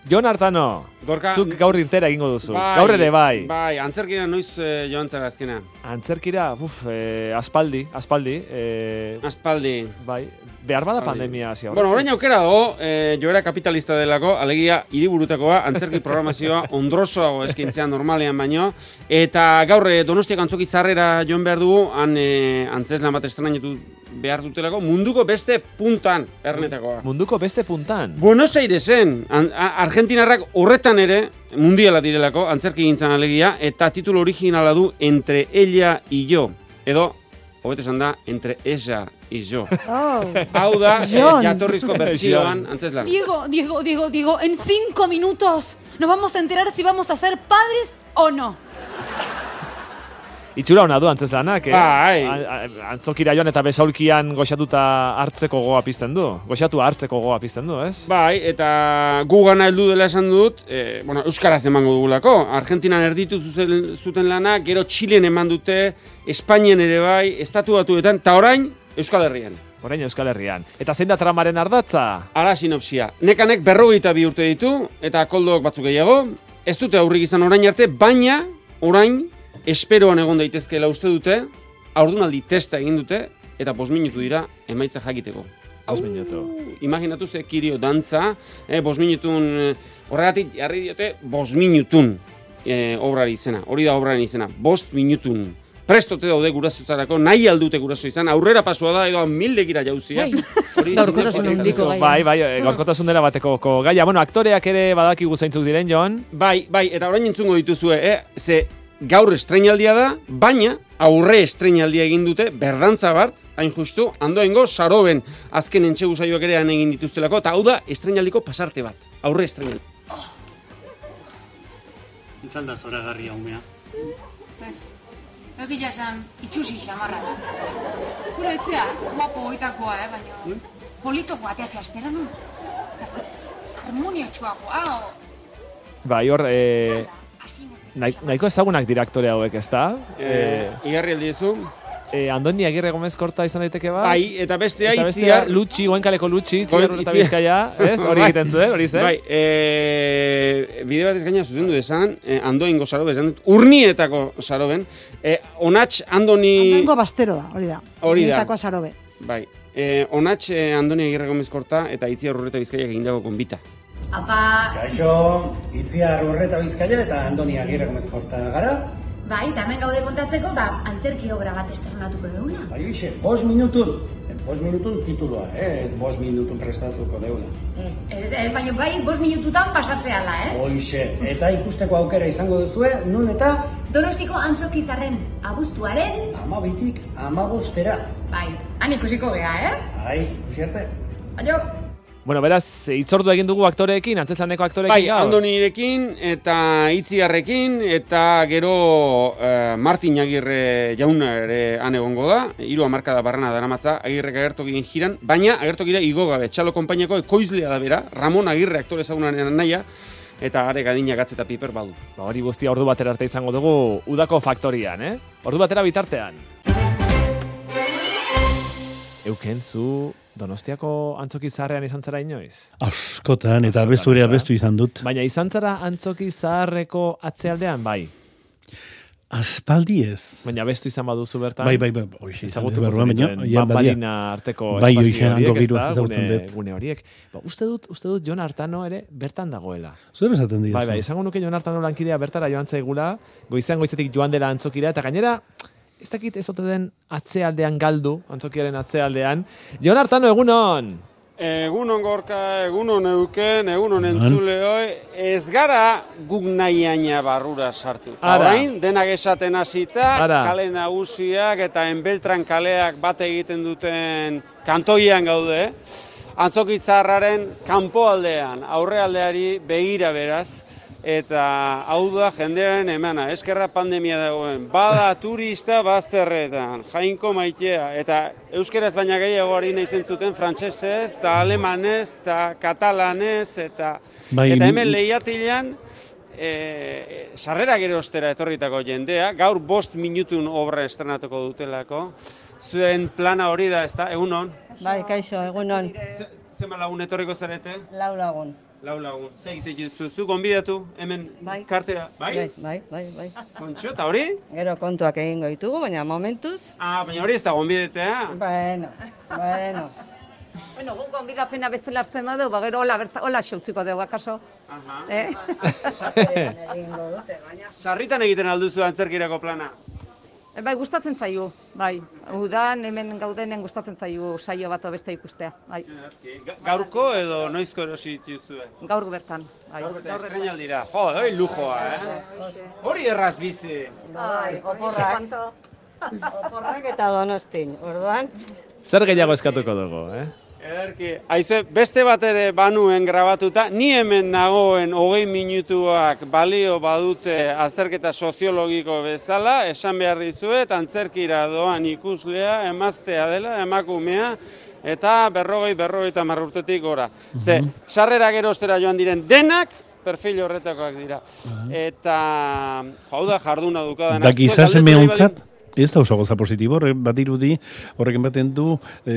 Jon Artano, Gorka, zuk gaur irtera egingo duzu. bai, Gaur ere bai. Bai, antzerkira noiz joan zara azkena? Antzerkira, aspaldi. Aspaldi. Bai, behar bada pandemia hasi Bueno, orain aukera dago, joera kapitalista delako, alegia hiriburutakoa, antzerki programazioa ondrosoago eskintzean normalean baino, eta gaur Donostiak antzoki zarrera joan behar dugu, han antzeslan bat estrenaitu behar dutelako, munduko beste puntan, ernetakoa. Munduko beste puntan? Buenos Airesen, argentinarrak horretan ere, mundiala direlako, antzerki gintzan alegia, eta titulo originala du Entre ella y yo, edo, hobeto esan da, Entre ella y yo. Oh. Hau da, jatorrizko bertsioan, antzeslan. Diego, en 5 minutos nos vamos a enterar si vamos a ser padres o no. Itxura hona du antzeslanak, Bai. Antzokira joan eta besaulkian goxatuta hartzeko gogoa pizten du. Goxatu hartzeko gogoa pizten du, ez? Bai, eta gu gana heldu dela esan dut, euskaraz emango dugulako. Argentinan erditu zuten lana, gero Txilen eman dute, Espainien ere bai, Estatu Batuetan, eta orain Euskal Herrian. Orain Euskal Herrian. Eta zein da tramaren ardatza? Ara sinopsia. Nekanek 42 urte ditu, eta koldoak batzuk gehiago. Ez dute aurrik izan orain arte, baina orain esperoan egon daitezkeela uste dute, haurdunaldi testa egin dute, eta 5 minutu dira emaitza jakiteko. 5 minutu. Imaginatu ze kirio dantza, 5 minutun, horregatik jarri diote 5 minutun obrari izena, hori da obraren izena, 5 minutun. Prestote daude gurasotzarako, nahi aldute guraso izan, aurrera pasua da, edo mildegira jauzia. Gaurkotasun handiko gaia. Bai, gaurkotasun dela bateko gaia. Bueno, aktoreak ere badakigu zeintzuk diren, Jon. Bai, eta orain entzungo dituzue, ze gaur estreinaldia da, baina aurre estreinaldia egin dute, berdantza bat, hain justu, Andoaingo Saroben azken entxegu saioak ere han egin dituztelako, eta hau da estreinaldiko pasarte bat, aurre estreinaldia. Izan da zoragarria umea. Ez, egia esan, itxusi xamarra da. Gure etzea, guapo oitakoa, baina polito guateatzea espera nun. Harmoniotxuagoa, Bai, hor, nahiko ezagunak dira aktore hauek, ez da? Igarri aldiezu. Andoni Agirre Gomez Korta izan daiteke ba? Bai, eta bestea Itziar. Lutxi, Goenkaleko Lutxi, Itziar eta Bizkaia, ez? Hori egiten zuen, hori zen? Bai, bide bat ezkaina zuzendu desan, Andoaingo Sarobe, esan dut, Urnietako Saroben, Onatx Andoni... Andoaingo Bastero da, hori da. Hori da. Urnietakoa Sarobe. Bai, Onatx Andoni Agirre Gomez Korta eta Itziar Urreta Bizkaiak egindako konbita. Apa... Kaixo, Itziar Urreta Bizkaia eta Andoni Agirre Gomez Korta gara. Bai, eta hemen gaude kontatzeko, antzerki obra bat estrenatuko deuna. Bai, hoxe, 5 minutun. 5 minutun tituloa, ez 5 minutun prestatuko deuna. Ez, baina bai 5 minututan pasatzeala, Hoxe, eta ikusteko aukera izango duzue, nun eta? Donostiko Antzokizarren, abuztuaren... 12tik 15era. Bai, han ikusiko gea, Bai, ikusi arte. Aio! Bueno, beraz, itzordu egin dugu aktoreekin, antzeslaneko aktoreekin Bai, gaur. Andonirekin eta Itziarrekin eta gero Martin Agirre jauna ere han egongo da, 3 hamarkada barrena daramatza Agirrek agertokien jiran, baina agertokira igo gabe, Txalo konpainiako ekoizlea da bera, Ramon Agirre aktore ezagunaren naia, eta arek adina gatz eta piper badu. Hori guztia ordu batera arte izango dugu udako faktorian, Ordu batera bitartean. Euken, zu Donostiako Antzoki Zaharrean izan zara inoiz? Askotan, eta bestu izan dut. Baina izan zara Antzoki Zaharreko atzealdean, bai? Aspaldi ez. Baina bestu izan baduzu bertan? Bai. Ezagutuko zenituen, bambalina arteko espazio horiek, ez da, gune horiek. Uste dut Jon Artano ere bertan dagoela. Zer esaten dira? Bai, esango nuke Jon Artano lankidea bertara joan zaigula, goizetik joan dela Antzokira, eta gainera, ez dakit ez ote den atzealdean galdu, Antzokiaren atzealdean. Jon Artano, egunon! Egunon Gorka, egunon Euken, egunon entzuleoi, ez gara guk nahiaina barrura sartu. Orain, denak esaten hasita, kale nagusiak eta Enbeltran kaleak bat egiten duten kantoian gaude. Antzoki Zaharraren kanpoaldean, aurrealdeari begira beraz, eta hau da jendearen emana, eskerra pandemia dagoen, bada turista bazterretan, jainko maitea, eta euskeraz baina gehiago ari nahi zentzuten frantsesez, eta alemanez, eta katalanez, eta hemen lehiatilean, sarrera gero ostera etorritako jendea, gaur 5 minutun obra estrenatuko dutelako, zuen plana hori da, ezta, egunon? Bai, kaixo, egunon. Zenba lagun etorriko zarete? 4 lagun. Lau lagun. Zer egiten zu gonbidatu hemen kartera? Bai. Kontxo, eta hori? Gero kontuak egingo ditugu, baina momentuz... Baina hori ez da gonbidetea. Bueno. Bueno, guk gonbidapena bezala hartzen badu, gero hola xautziko dugu, akaso? Sarritan egiten alduzu antzerkirako plana? Bai, gustatzen zaigu, bai. Udan, hemen gaudenen gustatzen zaigu saio bat beste ikustea, bai. Gaurko edo noizko erosi dituzue? Gaur bertan, bai. Gaur bertan estreinaldira. Jo, hori lujoa, Hori erraz bizi. Bai, oporrak eta Donostin, orduan. Zer gehiago eskatuko dugu, Ederki, haize, beste bat ere banuen grabatuta, ni hemen nagoen 20 minutuak balio badute azterketa soziologiko bezala, esan behar dizuet, antzerkira doan ikuslea, emaztea dela, emakumea, eta 50 urtetik gora. Ze, sarrera gerostera joan diren denak, perfil horretakoak dira. Eta, hau da jarduna dukadan. Da gizase mehuntzat? Ez da oso goza positibo, bat irudi, horrekin baten du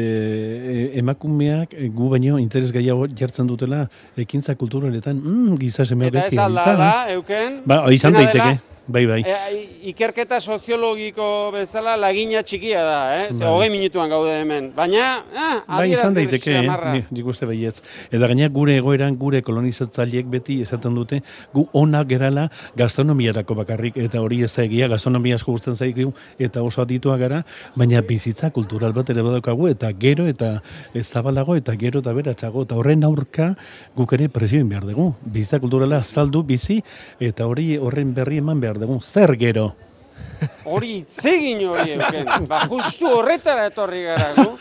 emakumeak gu baino interes gehiago jartzen dutela ekintza kulturaletan, gizase mehuntzat. Eta ez aldala, euken? Izan daiteke. Bai. Ikerketa soziologiko bezala lagina txikia da, Ze 20 minutuan gaude hemen. Baina, izan daiteke, nik uste baietz. Eta gaina gure egoeran, gure kolonizatzaileek beti esaten dute, gu onak gerala gastronomiarako bakarrik, eta hori ez da egia, gastronomia asko gustatzen zaigu, eta oso adituak gara, baina bizitza kultural bat ere badaukagu, eta gero, eta ez zabalago, eta gero, eta beratxago, eta horren aurka guk ere presioen behar dugu. Bizitza kulturala azaldu bizi, eta hori horren berri eman behar dugu. Zer gero? Hori itzegin hori euken. Justu horretara etorri gara gu.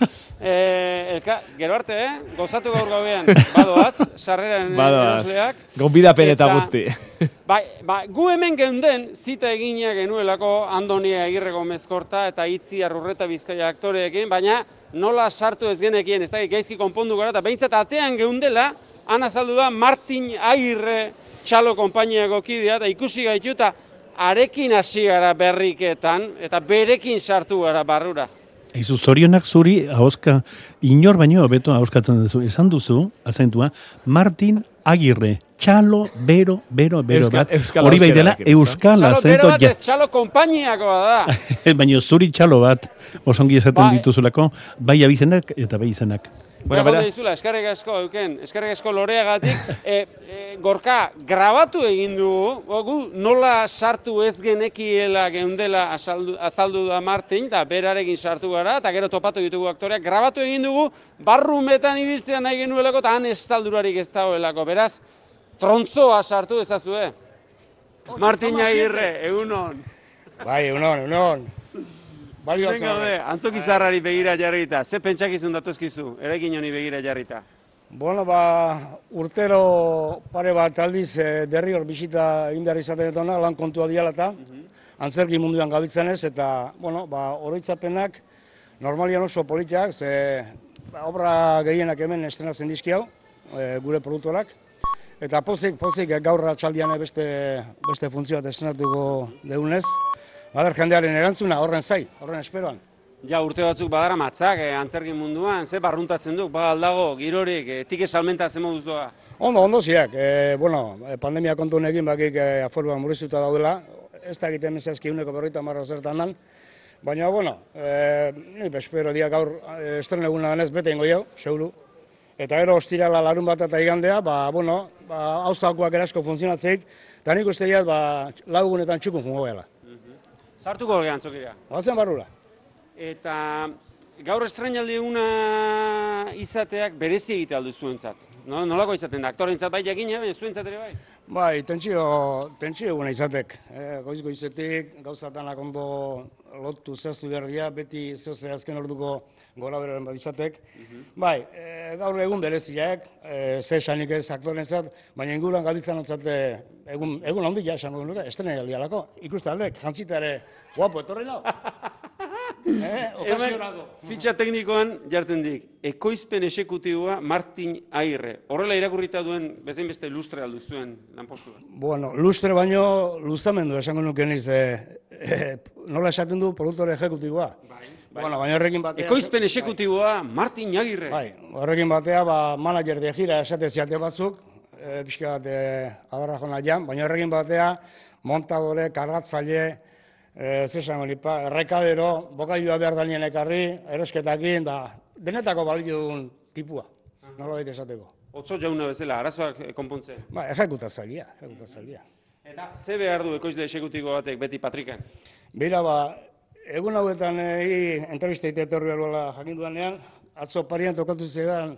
Gero arte, gozatu gaur gauean. Badoaz, sarreran erosleak. Gonbidapen eta guzti. Gu hemen geunden, zita egina genuelako Andonia Agirre Gomezkorta eta Itzi Arrurreta Bizkaia aktoreekin, baina nola sartu ez genekien, ez da gaizki konpondu gara, eta behintzat atean geundela, han azaldu da Martin Agirre txalo konpainiako kidea, eta ikusi gaitu, eta arekin hasi gara berriketan, eta berekin sartu gara barrura. Eizu, zorionak zuri, ahoska, inor baino beto ahoskatzen duzu, esan duzu, azentua, Martin Agirre, txalo, bero bat, hori bai dela euskal azento. Txalo bero bat ez txalo konpainiakoa da. Baina zuri txalo bat, osongi esaten dituzulako, bai abizenak eta bai izenak. Bueno, eskerrik asko, Euken, eskerrik asko Loreagatik. Gorka, grabatu egin dugu, nola sartu ez genekiela geundela azaldu da Martin, eta berarekin sartu gara, eta gero topatu ditugu aktoreak, grabatu egin dugu, barrumetan ibiltzea nahi genuelako, eta han estaldurarik ez dagoelako, beraz, trontzoa sartu ezazue. Martin Agirre, egunon. Bai, egunon. Antzokizarrari begira jarrita, ze pentsakizun datuzkizu, erekin honi begira jarrita? Bueno, urtero pare bat aldiz derri hor bisita egin behar izaten dutona, lan kontua diala eta antzerki munduan gabitzen ez, eta, oroitzapenak normalian oso politiak, ze obra gehienak hemen estrenatzen dizki hau, gure produktorak, eta pozik gaur atxaldian beste funtzio bat estrenatuko deunez, Bader jendearen erantzuna horren horren esperoan. Ja, urte batzuk badara matzak, antzerkin munduan, ze barruntatzen duk, aldago, girorik, tike salmenta zen moduz doa? Ondo ziak, pandemia kontu honekin bakik aforuan murriztuta daudela, ez da egiten mezazki 150 zertan dan, baina, nik espero diak gaur estreneguna denez bete ingo jau, seguru. Eta gero ostirala larun bat eta igandea, hauzakoak erasko funtzionatzeik, eta nik uste diat, lagunetan txukun jungo gela. Sartuko gehan antzokira? Bazen barrura. Eta gaur estreinaldi eguna izateak berezi egitea aldu zuentzat. Nolako izaten da? Aktorentzat bai jakina, baina zuentzat ere bai? Bai, tentsio eguna izatek. Goiz-goizetik, gauzatanak ondo lotu zehaztu behar dira, beti zehose azken orduko gora beraren bat izatek. Bai, gaur egun bereziak, ze esanik ez aktorentzat, baina inguruan gabiltzan ontzate egun handik ja esango nuke, estrenaldi alako. Ikuste aldek, jantzita ere, guapo, etorri nau. Okasionado. Fitxa teknikoan jartzen dik, ekoizpen esekutiboa Martin Agirre. Horrela irakurrita duen bezain beste lustre aldu zuen lanpostua. Bueno, lustre baino luzamendu esango nuke niz, nola esaten du produktore ejekutiboa. Bueno, baina horrekin batea... Ekoizpen esekutiboa Martin Agirre. Bai, horrekin batea, manager de gira esate ziate batzuk, pixka bat adarra jona jan, baina erregin batea, montadore, kargatzaile, zesango nipa, errekadero, bokailua behar danien ekarri, erosketakin, denetako balio dugun tipua, nolabait esateko. Otso jauna bezala, arazoak konpontzen. Ejekutazailia. Eta ze behar du ekoizle exekutibo batek beti Patrikan? Beira, egun hauetan entrevisteite etorri albola jakin duanean, atzo parian tokatu zedan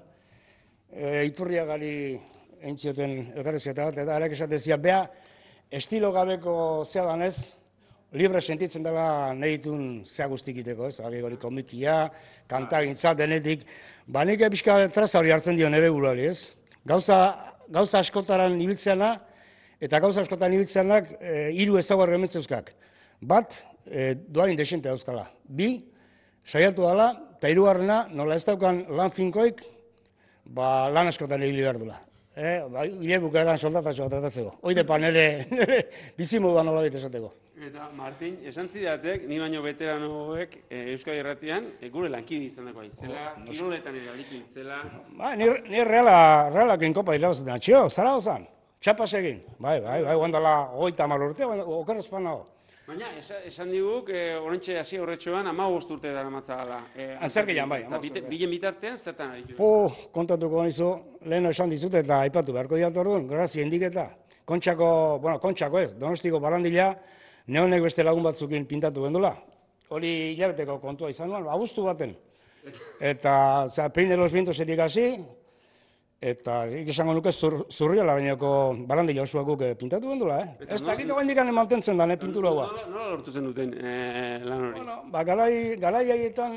Iturriagari entzioten elkarrezketa bat, eta arek esatezia, beha, estilo gabeko zea danez, libre sentitzen dela nahi ditun zea guztikiteko, ez? Hori komikia, kantagintza, denetik. Nik pixka traza hori hartzen dio nire buruari, ez? Gauza askotaran ibiltzeana, eta gauza askotaran ibiltzeanak 3 ezaugarri emetzeuzkak. Bat, duarin desente dauzkala. 2, saiatu dela, eta 3. Nola ez daukan lan finkoik, lan askotan egin behar dula. Ile bukaeran soldatazio bat atatzeko. Oide nire bizimoduan nola baita esateko. Eta, Martin, esan zidatek, ni baino veteranoek Euskadi Irratian gure lankide izan dagoa izela, kiroletan ere alikin zela. Ni realak enkopa hilabazten atxio, zara ozan, txapas egin. Bai, guandala 30 urte, okerrez pan nago. Baina, esan diguk, orentxe hasi horretxoan, 15 urte dara matzagala. Antzerkian, bai. Bilen bitartean, zertan aritu? Kontatuko nizu, leheno esan dizut eta aipatu beharko diatu orduan, grazia indiketa. Kontxako ez, Donostiko barandila, neonek beste lagun batzukin pintatu gendula. Hori hilabeteko kontua izan nuen, abuztu baten. Eta, peine los vientosetik hasi, eta esango nuke zurriola bainako barandila osoakuk pintatu gendula, Ez dakito gaindikan mantentzen da, pintura hua. Nola lortu zen duten lan hori? Garai haietan,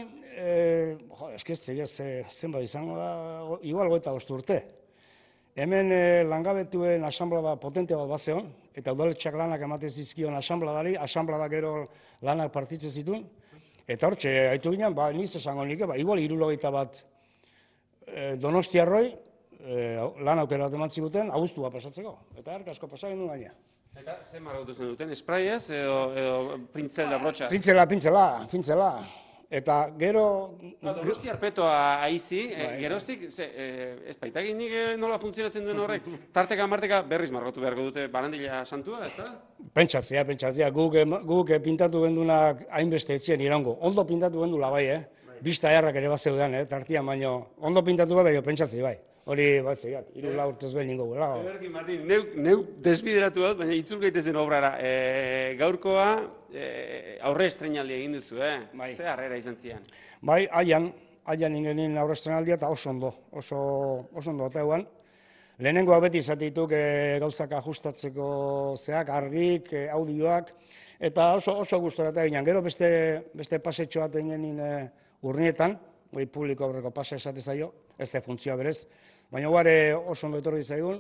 eskiztze, zenbat izango da, igual 25 urte. Hemen langabetuen asanblada potente bat bazeon, eta udaletxeak lanak ematen zizkion asanbladari, asanbladak gero lanak partitzen zituen, eta hortxe, haitu ginen, niz esango nik, igual 71 donostiarroi, lan aukera bat eman ziguten, abuztua pasatzeko, eta asko pasatzen du gaina. Eta zen marrautu zen duten, espraiez edo printzel da brotxa? Pintzela. Eta gero... Donosti arpetoa aizi, geroztik, ez baitagin nik nola funtzionatzen duen horrek, tarteka marteka berriz marrautu beharko dute barandila santua, ez da? Pentsatzea, guk pintatu gendunak hainbeste etzien iraungo. Ondo pintatu gendula bai, Bista errak ere bat zeudan, tartian baino, ondo pintatu bai, pentsatzea bai. Hori bat zeiat, 3 urtez behin ningo gula. Eberkin, Martin, neu desbideratu dut, baina itzul gaitezen obrara. Gaurkoa aurre estrenaldia egin duzu, Ze harrera izan zian? Bai, aian ingenin aurre estrenaldia eta oso ondo eta eguan. Lehenengoa beti izateetuk gauzak ajustatzeko zeak, argik, audioak, eta oso gustora eta ginen. Gero beste pasetxo bat egin urnietan, publiko aurreko pasa esate zaio, ez da funtzioa berez, baina guare oso ondo etorri zaigun,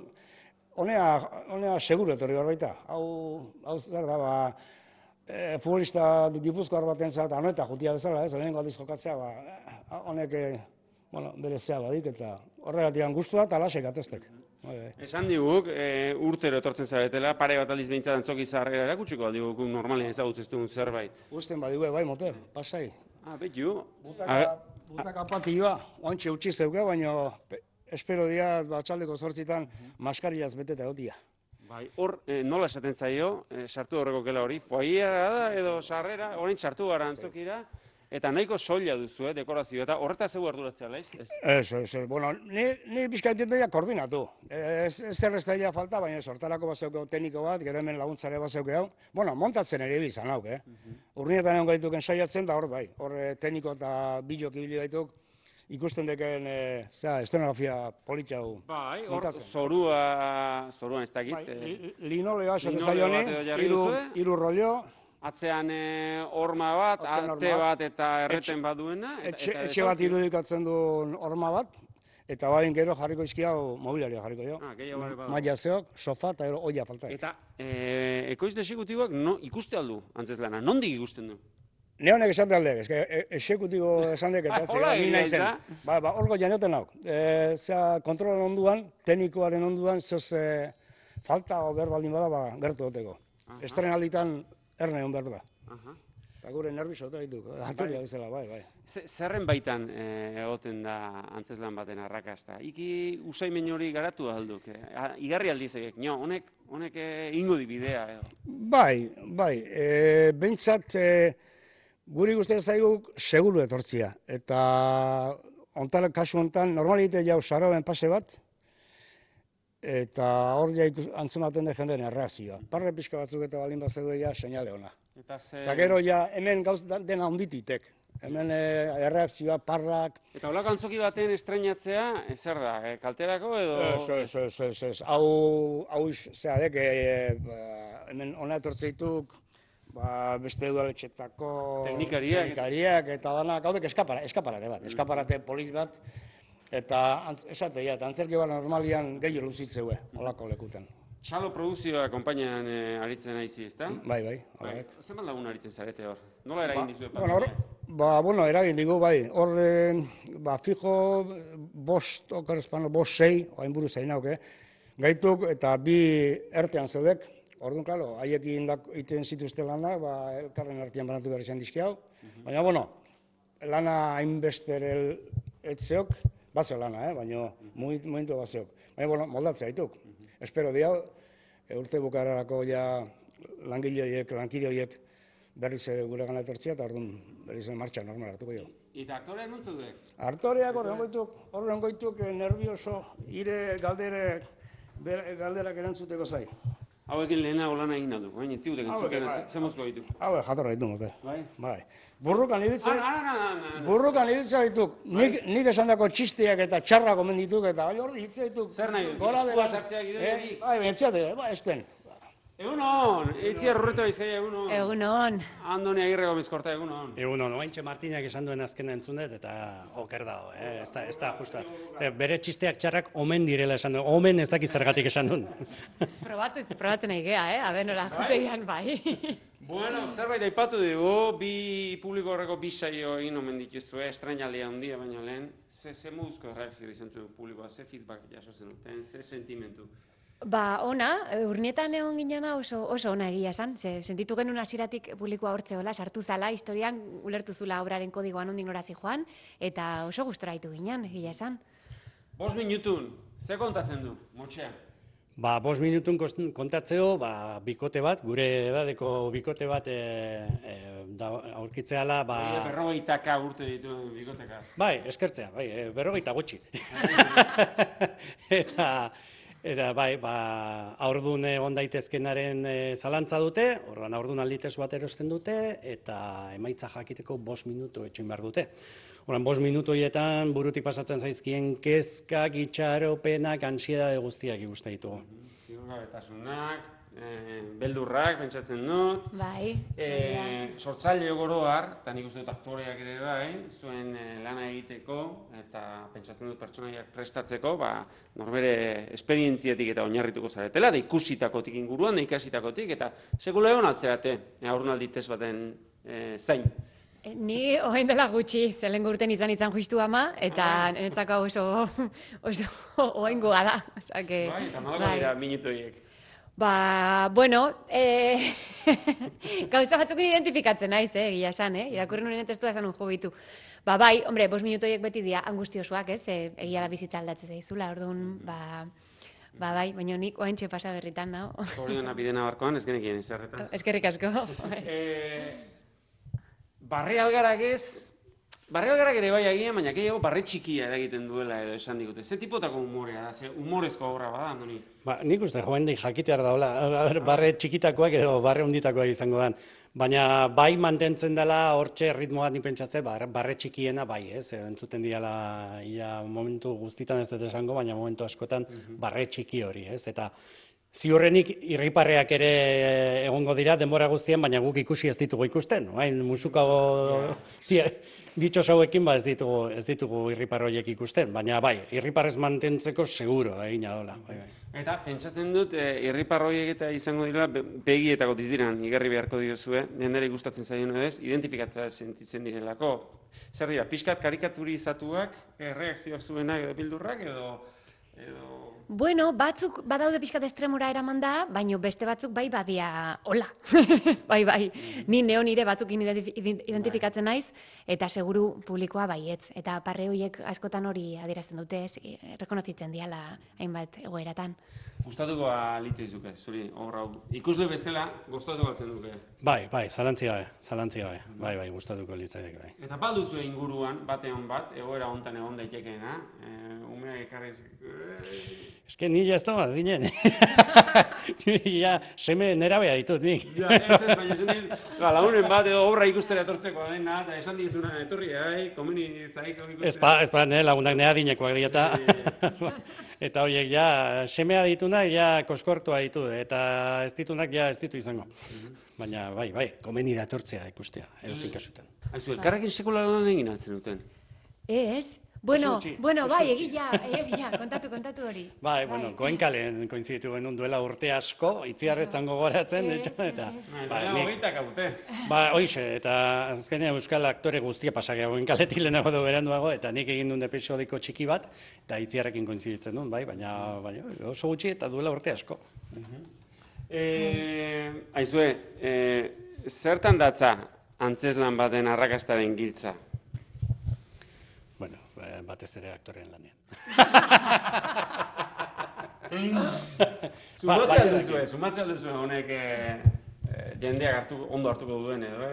honea seguru etorri behar baita. Hau zer da, futbolista Gipuzkoar baten zara, eta honeta jutia bezala, lehenengo aldiz jokatzea, honek bere zea badik, eta horregatik gustua eta lasek atoztek. Esan diguk, urtero etortzen zaretela, pare bat aldiz behintzat antzoki zaharrera erakutsiko aldiguk normalean ezagutzen dugun zerbait. Usten badigu, bai, mote, pasai. Betu. Butaka patioa, oantxe utzi zeuke, baina espero dia atxaldeko 8 maskariaz beteta egotia. Bai, hor nola esaten zaio, sartu horreko kela hori, foaiera da edo sarrera, orain sartu gara antzokira, eta nahiko soila duzu, dekorazio, eta horretaz zeu arduratzea, laiz? Ez, bueno, ni bizkaitet daia koordinatu. Ez erreztaia falta, baina sortarako bat zeukeo tekniko bat, gero hemen laguntzare bat zeukeo. Bueno, montatzen ere bizan hauk, Urnietan egon gaituken saiatzen, da hor bai, hor tekniko eta bilok ibili gaituk, ikusten deken, estenografia politxau montatzen. Bai, zoruan ez dakit. Linoleoa esate zaioni, 3 rollo, atzean horma bat, arte bat eta erreten bat duena. Etxe bat irudikatzen duen horma bat, eta bain gero jarriko izkiau mobiliaria jarriko jo. Maia zeok, sofa eta gero oia falta. Eta ekoizle exekutiboak ikuste aldu antzez lana, nondik ikusten du? Neonek esate aldek, exekutibo esan dek eta atzera, ni nahi zen. Horko janioten nauk. Kontrolen onduan, teknikoaren onduan, zoz falta o behar baldin bada gertu duteko. Estrenalditan erne hon behar da. Eta gure nervioso dituk, aktorea bezala, bai. Zerren baitan egoten da antzeslan baten arrakasta? Iki usaimen hori garatu alduk? Igarri aldizek, honek ingo di bidea edo? Bai, behintzat guri guztia zaigu seguru etortzia. Eta kasu honetan, normalite jau saroben pase bat, eta hor antzematen da jendeen erreakzioa. Parre pixka batzuk eta balin bat zegoen seinale ona. Eta gero hemen gauz dena ondititek. Hemen erreakzioa, parrak... Eta holako antzoki baten estreinatzea, zer da, kalterako edo... Ez. Hau zeadek, hemen ona etortzeituk, beste udaletxetako... Teknikariak eta danak, haudek eskaparate bat, eskaparate polit bat, eta esatea, eta antzerki bat normalian gehiago luzitzeue, holako lekutan. Txalo produzioa konpainian aritzen aizi, ezta? Bai. Zenbat lagun aritzen zarete hor? Nola eragin dizu eragin digu, bai. Hor, fijo, 5, 6, oain buru zain hauke, gaituk eta 2 ertean zeudek. Orduan, klaro, haiekin iten zituzte lana, elkarren artean banatu behar izan dizki hau. Baina, lana hainbester etzeok, bazeo lana, baina momentu bazeok. Baina, moldatzea dituk. Espero diau, urte bukararako lankide horiek berriz gure gana etortzia, eta orduan berriz martxa normal hartuko jo. Eta aktoreak nuntzu duk? Aktoreak horren goituk nervioso, ire galderak erantzuteko zai. Hauekin lehenago lana egin dut, baina ez ziutek entzuten, zemozko ditu? Hauek jatorra ditu mote. Bai. Burrukan ibiltzea dituk. Nik esan dako txisteak eta txarrak omen dituk, eta hori hitzea dituk. Zer nahi duk? Eskua sartzeak ideiarik? Bai, betxeate, esten. Egunon! Eitzi Arrurreto Bizkaia, egunon! Egunon! Andoni Agirre Gomezkorta, egunon! Egunon, oaintxe Martinak esan duen azkena entzunet, eta oker dago, ez da justa. Bere txisteak txarrak omen direla esan duen, omen ez dakiz zergatik esan duen. Probatzen nahi gea, aben nola, jutegian bai. Bueno, zerbait aipatu dugu, publiko horreko 2 saio egin omen dituzu, estrainaldia handia baina lehen, ze moduzko erreakzio izan zuen publikoa, ze feedback jaso zen duten, ze sentimentu? Ona, urnietan egon ginena oso ona egia esan, sentitu genuen hasieratik publikoa hortzeola, sartu zala, historian ulertu zula obraren kodigoan ondik norazi joan, eta oso gustora ditu ginen, egia esan. 5 minutun, ze kontatzen du, Motxea? 5 minutun kontatzeo, bikote bat, gure edadeko bikote bat aurkitzeala... 40 urte ditu bikoteka. Bai, eskertzea, 40 gutxi. Eta aurdun egon daitezkenaren zalantza dute, orduan aurdun alditez bat erosten dute, eta emaitza jakiteko 5 minutu etxin behar dute. Orduan 5 minutu horietan burutik pasatzen zaizkien kezkak, itxaropenak, ansiedade guztiak ikusten ditugu. Ziurgabetasunak, beldurrak, pentsatzen dut. Bai. Sortzaile goroar, eta nik uste dut aktoreak ere bai, zuen lana egiteko, eta pentsatzen dut pertsonaiak prestatzeko, norbere esperientziatik eta oinarrituko zaretela, da ikusitakotik inguruan, da ikasitakotik, eta sekula egon altzerate, aurrunaldi test baten zain. Ni oain dela gutxi, zelen urten izan justu ama, eta nenetzako oso oaingoa da. Bai, eta malako dira minutu horiek. Gauza batzuk identifikatzen naiz, egia esan, irakurri nuen testua esan jo bitu. Bai, 5 minutu horiek beti dira angustiosoak, egia da bizitza aldatzen zaizula, orduan, bai, baina nik oaintxe pasa berritan, nao. Hori bidena barkoan, ez genekien izarretan. Eskerrik asko. Barrialgarak ere bai agian, baina gehiago barre txikia eragiten duela edo esan digute. Ze tipotako humorea da, ze humorezko obra bada, Andoni? Nik uste joendik jakitear daula, barre txikitakoak edo barre hunditakoak izango dan. Baina bai mantentzen dela hortxe ritmo bat nipentsatzen, barre txikiena bai, entzuten diala momentu guztitan ez dut esango, baina momentu askotan barre txiki hori, eta ziurrenik irriparreak ere egongo dira denbora guztian, baina guk ikusi ez ditugu ikusten. Musukago ditxos hauekin ez ditugu irripar horiek ikusten, baina bai, irriparrez mantentzeko seguro egina dola. Eta pentsatzen dut irripar horiek eta izango dira begietako dizdiran igarri beharko diozue, jendere gustatzen zaion edez, identifikatzea sentitzen direlako. Zer dira, pixkat karikaturizatuak, reakzioak zuenak edo bildurrak edo Bueno, batzuk badaude pixkat estremora eraman da, baina beste batzuk bai badia hola. bai. Ni nire batzukin identifikatzen naiz, eta seguru publikoa baietz. Eta parre horiek askotan hori adierazten dute, rekonozitzen diala hainbat egoeratan. Gustatuko litzaizuke, zuri, hor hau. Ikusle bezala, gustatuko altzen duke. Bai, zalantzi gabe. Bai, gustatuko litzaideke bai. Eta balduzu inguruan, batean bat, egoera hontan egon daitekeena, umeak ekarriz... Eske ni ez da, dinen. Ja, seme nerabea ditut nik. Ja, ez, baina zen lagunen bat edo obra ikustera etortzeko dena, eta esan dizuna etorri, komeni zaiko ikustera. Ez pa, lagunak nera dinekoak dieta. Eta horiek ja, semea dituna, ja koskortua ditu, eta ez ditunak ja ez ditu izango. Baina, bai, komeni da etortzea ikustea, edozein kasutan. Aizu, elkarrekin sekula lan egin altzen duten? Ez. Bueno, bai, egia, kontatu hori. Bai, Goenkalen koinziditu genuen duela urte asko, Itziarretzan gogoratzen, eta... Hogeitak haute. Ba, hoize, eta azkenean euskal aktore guztia pasagea Goenkaletik lehenago du beranduago, eta nik egin duen episodiko txiki bat, eta Itziarrekin koinziditzen duen, bai, baina oso gutxi eta duela urte asko. Aizue, zertan datza antzeslan baten arrakastaren giltza? Batez ere aktoreen lanean. Sumatzea alduzue honek jendeak ondo hartuko duen edo,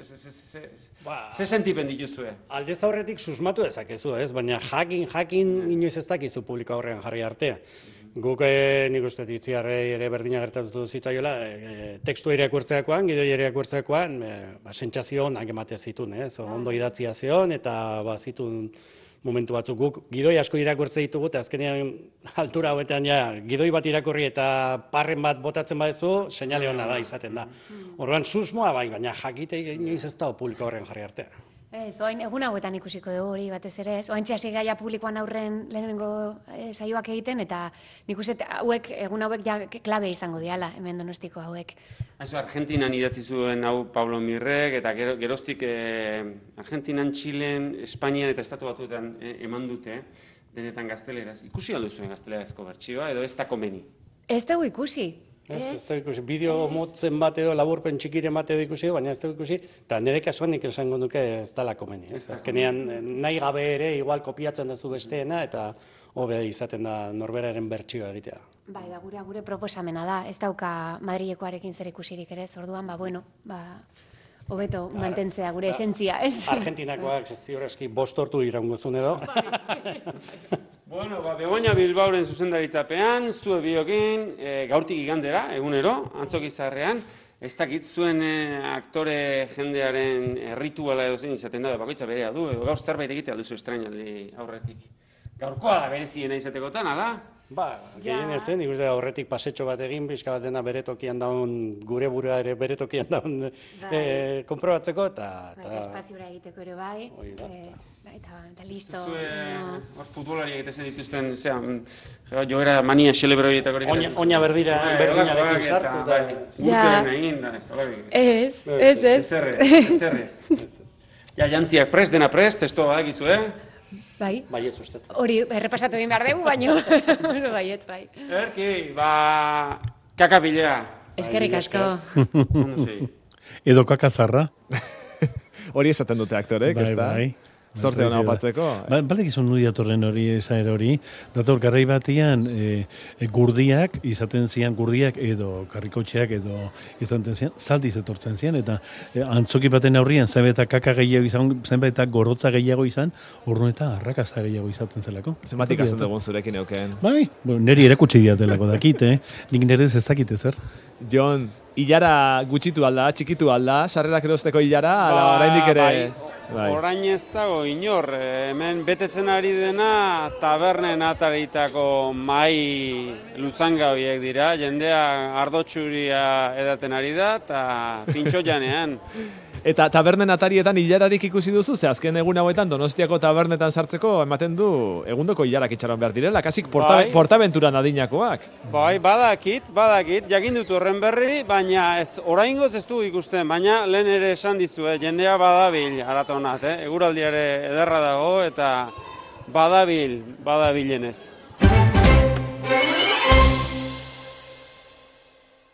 ze sentipen dituzue? Aldez aurretik susmatu dezakezu, baina jakin inoiz ez dakizu publiko aurrean jarri artea. Guk nik uste Itziarrei ere berdina gertatu zitzaiola, tekstua irakurtzeakoan, gidoi irakurtzeakoan, sentsazio onak ematea zituen, ondo idatzia zeon eta zituen momentu batzuk guk gidoi asko irakurtze ditugu, eta azkenean altura hauetan gidoi bat irakurri eta parren bat botatzen badezu, seinale hona da izaten da. Orduan susmoa bai, baina jakite inoiz ez da publiko horren jarri artea. Oain egun hauetan ikusiko dugu hori batez ere, oain txasi gaia publikoan aurren lehenengo saioak egiten, eta nik uste egun hauek klabe izango diala, hemen Donostiko hauek. Argentinan idatzi zuen hau Pablo Mirrek, eta geroztik Argentinan, Txilen, Espainian eta Estatu Batuetan eman dute, denetan gazteleraz. Ikusi aldu zuen gaztelerazko bertsioa, edo ez da komeni? Ez dugu ikusi. Ez da ikusi, bideo motzen bat edo, laburpen txikiren bat edo ikusi, baina ez da ikusi, eta nire kasuan nik esango duke ez dela komeni. Azkenean nahi gabe ere, igual kopiatzen duzu besteena, eta hobe izaten da norberaren bertsioa egitea. Bai, da gure proposamena da, ez dauka Madrilekoarekin zer ikusirik ere, orduan, hobeto mantentzea gure esentzia, ez? Argentinakoak ziurreski 5 ordu iraungozun edo. Bueno, Begoña Bilbaoren zuzendaritzapean, zue biokin, gaurtik igandera, egunero, Antzokizarrean, ez dakit zuen aktore jendearen rituala edo zein izaten da, bakoitza berea du, edo gaur zerbait egitea duzu estrainaldi aurretik. Gaurkoa da bereziena izatekotan, ala? Gehien ezen, ikuste aurretik pasetxo bat egin, pixka bat dena bere tokian daun, gure burua ere bere tokian daun konprobatzeko, eta... Espaziora egiteko ere bai, eta listo. Hor futbolari egitezen dituzten, joera mania xelebro horietako hori. Oina berdinarekin sartu, Ez. Jantziak prest, dena prest, testoa badakizu, Bai. Baietz uste. Hori errepasatu egin behar dugu, baino. Baietz, bai. Erki, kakapilea. Eskerrik asko. Edo kakazarra. Hori esaten dute aktorek, ez da? Bai. Zorte hona opatzeko. Batek izan nudi datorren hori, esaer hori. Dator garrai batian gurdiak, izaten zian gurdiak edo karrikotxeak edo izaten zian, zaldiz etortzen zian, eta antzoki baten aurrian zenbait eta kaka gehiago izan, zenbait eta gorotza gehiago izan, orduan eta arrakasta gehiago izaten zelako. Zenbat ikasten dugun zurekin euken. Bai, neri erakutsi diatelako dakit, nik nerez ez dakit ezer. Jon, hilara gutxitu alda, txikitu alda, sarrerak erosteko hilara, ala oraindik ere... Orain ez dago inor, hemen betetzen ari dena tabernen ataritako mai luzangabiek dira, jendea ardotxuria edaten ari da eta pintxo janean. Eta tabernen atarietan hilararik ikusi duzu, ze azken egun hauetan Donostiako tabernetan sartzeko ematen du egundoko hilarak itxaron behar direla, kasik portabenturan adinakoak. Bai, badakit, jakin dut horren berri, baina oraingoz ez du ikusten, baina lehen ere esan dizu, jendea badabil aratonat, eguraldiare ederra dago eta badabilenez. Agur.